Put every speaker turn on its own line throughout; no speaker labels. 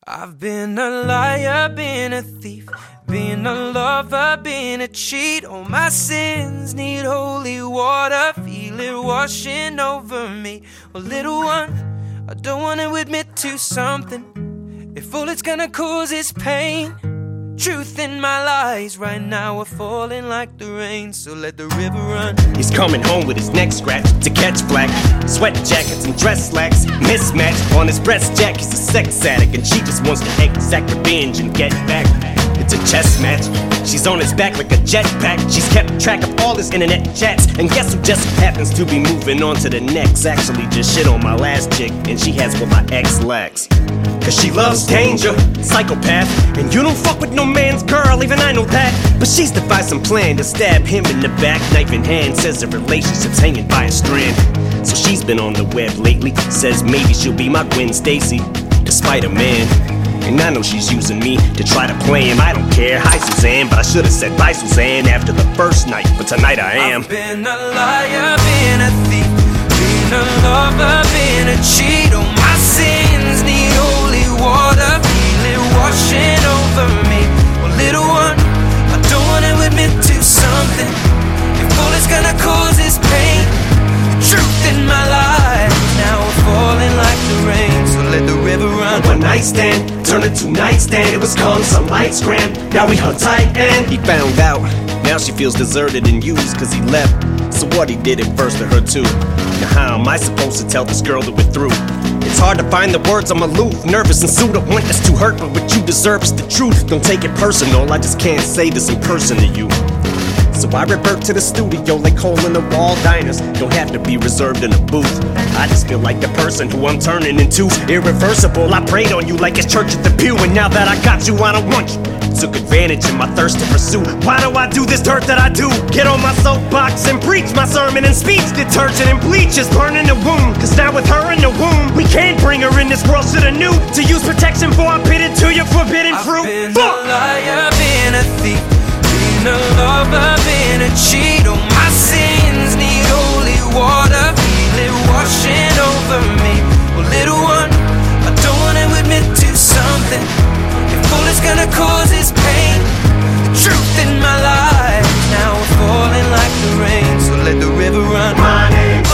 I've been a liar, been a thief, been a lover, been a cheat. All my sins need holy water, feel it washing over me. Well, little one, I don't want to admit to something. If all it's gonna cause is pain, truth in my lies right now are falling like the rain, so let the river run.
He's coming home with his neck scratched to catch flack. Sweat jackets and dress slacks mismatched. On his breast jack, he's a sex addict, and she just wants to exact revenge and get back. It's a chess match. She's on his back like a jetpack. She's kept track of all his internet chats, and guess who just happens to be moving on to the next? Actually just shit on my last chick, and she has what my ex lacks. Cause she loves danger, psychopath. And you don't fuck with no man's girl, even I know that. But she's devised some plan to stab him in the back, knife in hand. Says the relationship's hanging by a strand. So she's been on the web lately, says maybe she'll be my Gwen Stacy, despite a man. And I know she's using me to try to play him. I don't care, hi Suzanne, but I should've said bye Suzanne after the first night, but tonight I am.
I've been a liar, been a thief, been a lover, been a cheat. All my sins need holy water, feel it washing over me. Well, little one, I don't wanna admit to something. If all it's gonna cause is pain, the truth in my life now we're falling like the rain, so let the river run.
One night stand turned into nightstand. It was calling some lights grand. Now we hung tight and he found out. Now she feels deserted and used cause he left. So what, he did it first to her too. Now how am I supposed to tell this girl that we're through? It's hard to find the words, I'm aloof, nervous and sued. I want this to hurt, but what you deserve is the truth. Don't take it personal, I just can't say this in person to you. So I revert to the studio like hole in the wall diners. Don't have to be reserved in a booth. I just feel like the person who I'm turning into irreversible. I prayed on you like it's church at the pew, and now that I got you, I don't want you. Took advantage of my thirst to pursue. Why do I do this dirt that I do? Get on my soapbox and preach my sermon and speech. Detergent and bleach is burning the wound. Cause now with her in the womb, we can't bring her in this world. Shoulda knew to use protection before I pitted to your forbidden fruit.
I've been a liar, been a thief, been a lover, been a cheat. All my sins need holy water, feel it washing over me. Well, little one, I don't wanna admit to something. If all it's gonna cause is pain, the truth in my life now we're falling like the rain, so let the river run.
My name's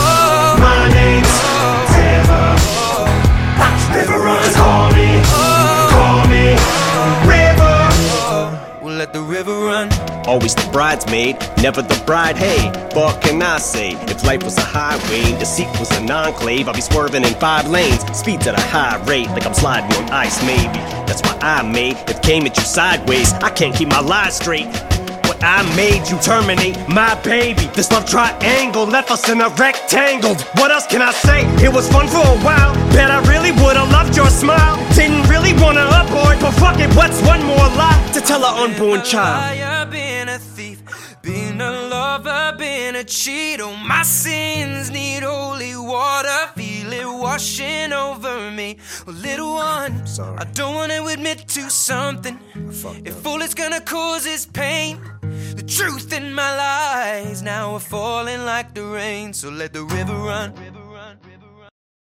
River. River runs, call me, River.
We'll let the river run.
Always the bridesmaid, never the bride. Hey, what can I say? If life was a highway, deceit was an enclave, I'd be swerving in 5 lanes, speeds at a high rate, like I'm sliding on ice maybe. That's why I made it came at you sideways. I can't keep my lies straight. What I made you terminate my baby. This love triangle left us in a rectangle. What else can I say? It was fun for a while. Bet I really would've loved your smile. Didn't really wanna abort, but fuck it, what's one more lie to tell our unborn child?
Been a thief, been a lover, been a cheat. Oh, my sins need holy water, feel it washing over me. Well, little one, I don't wanna admit to something. If all it's gonna cause is pain, the truth in my lies now are falling like the rain, so let the river run.